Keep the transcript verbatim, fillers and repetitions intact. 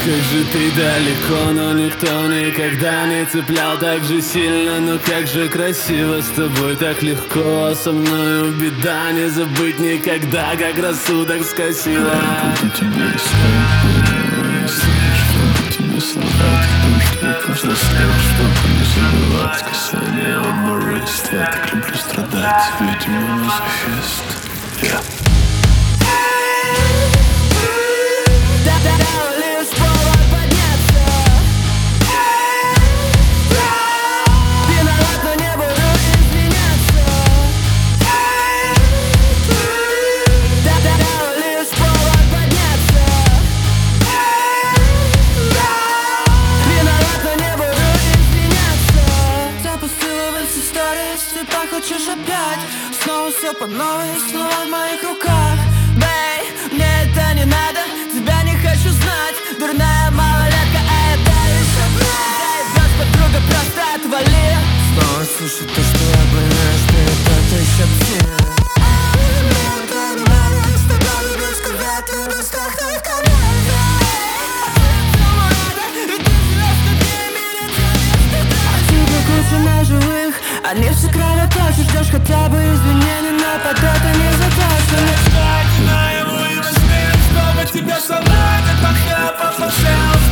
Как же ты далеко, но никто никогда не цеплял так же сильно. Но как же красиво с тобой, так легко. Со мною беда, не забыть никогда, как рассудок скосила. Буду тебя искать, чтобы тебе солгать в том, что я просто слеп, чтобы не забывать касание одного из тебя. Так люблю страдать, видимо, на существ. Yeah. Ты хочешь опять, снова все по новой, снова в моих руках. Бэй, мне это не надо, тебя не хочу знать. Дурная малолетка, а это еще заебешь, подруга, просто отвали. Снова слушай то, что обгоняешь, ты это еще псина. С тобой люблю сказать, люблю страх твоих камней. На живых, они все кровоточат. Ждешь хотя бы извинений, но под это не заточен. Наяву и во сне снова тебя собрать, и пока послушал.